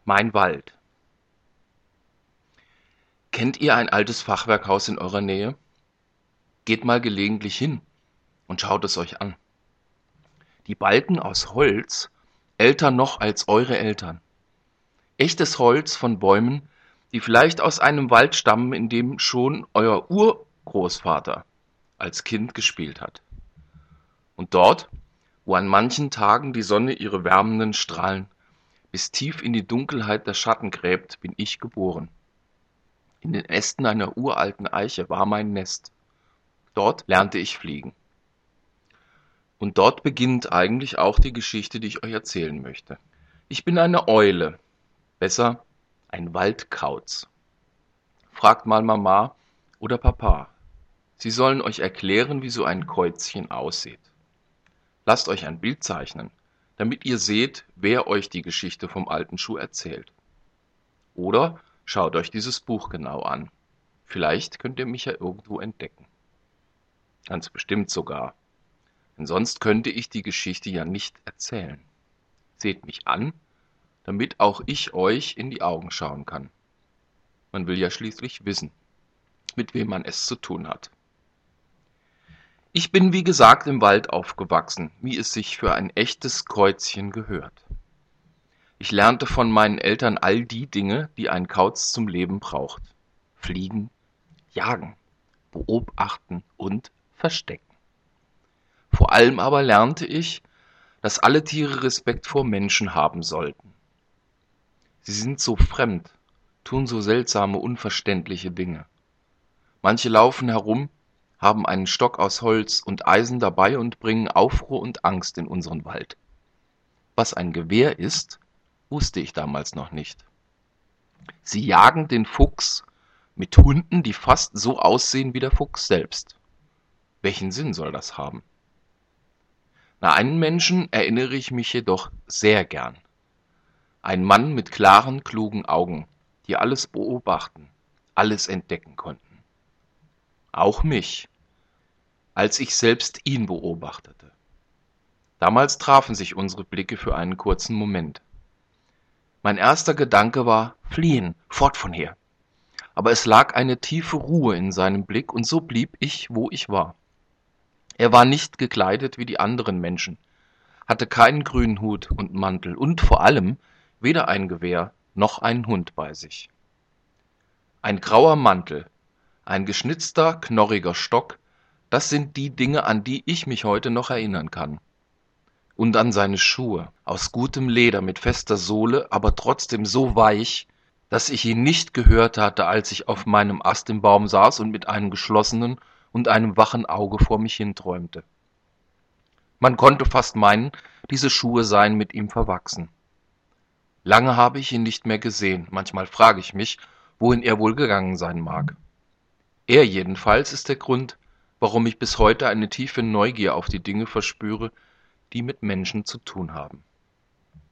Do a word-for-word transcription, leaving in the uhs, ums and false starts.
Mein Wald. Kennt ihr ein altes Fachwerkhaus in eurer Nähe? Geht mal gelegentlich hin und schaut es euch an. Die Balken aus Holz, älter noch als eure Eltern. Echtes Holz von Bäumen, die vielleicht aus einem Wald stammen, in dem schon euer Urgroßvater als Kind gespielt hat. Und dort, wo an manchen Tagen die Sonne ihre wärmenden Strahlen bis tief in die Dunkelheit der Schatten gräbt, bin ich geboren. In den Ästen einer uralten Eiche war mein Nest. Dort lernte ich fliegen. Und dort beginnt eigentlich auch die Geschichte, die ich euch erzählen möchte. Ich bin eine Eule, besser ein Waldkauz. Fragt mal Mama oder Papa. Sie sollen euch erklären, wie so ein Käuzchen aussieht. Lasst euch ein Bild zeichnen, damit ihr seht, wer euch die Geschichte vom alten Schuh erzählt. Oder schaut euch dieses Buch genau an. Vielleicht könnt ihr mich ja irgendwo entdecken. Ganz bestimmt sogar. Denn sonst könnte ich die Geschichte ja nicht erzählen. Seht mich an, damit auch ich euch in die Augen schauen kann. Man will ja schließlich wissen, mit wem man es zu tun hat. Ich bin wie gesagt im Wald aufgewachsen, wie es sich für ein echtes Käuzchen gehört. Ich lernte von meinen Eltern all die Dinge, die ein Kauz zum Leben braucht. Fliegen, jagen, beobachten und verstecken. Vor allem aber lernte ich, dass alle Tiere Respekt vor Menschen haben sollten. Sie sind so fremd, tun so seltsame, unverständliche Dinge. Manche laufen herum, haben einen Stock aus Holz und Eisen dabei und bringen Aufruhr und Angst in unseren Wald. Was ein Gewehr ist, wusste ich damals noch nicht. Sie jagen den Fuchs mit Hunden, die fast so aussehen wie der Fuchs selbst. Welchen Sinn soll das haben? An einen Menschen erinnere ich mich jedoch sehr gern. Ein Mann mit klaren, klugen Augen, die alles beobachten, alles entdecken konnten. Auch mich, als ich selbst ihn beobachtete. Damals trafen sich unsere Blicke für einen kurzen Moment. Mein erster Gedanke war, fliehen, fort von hier. Aber es lag eine tiefe Ruhe in seinem Blick und so blieb ich, wo ich war. Er war nicht gekleidet wie die anderen Menschen, hatte keinen grünen Hut und Mantel und vor allem weder ein Gewehr noch einen Hund bei sich. Ein grauer Mantel, ein geschnitzter, knorriger Stock, das sind die Dinge, an die ich mich heute noch erinnern kann. Und an seine Schuhe, aus gutem Leder mit fester Sohle, aber trotzdem so weich, dass ich ihn nicht gehört hatte, als ich auf meinem Ast im Baum saß und mit einem geschlossenen und einem wachen Auge vor mich hinträumte. Man konnte fast meinen, diese Schuhe seien mit ihm verwachsen. Lange habe ich ihn nicht mehr gesehen, manchmal frage ich mich, wohin er wohl gegangen sein mag. Er jedenfalls ist der Grund, warum ich bis heute eine tiefe Neugier auf die Dinge verspüre, die mit Menschen zu tun haben.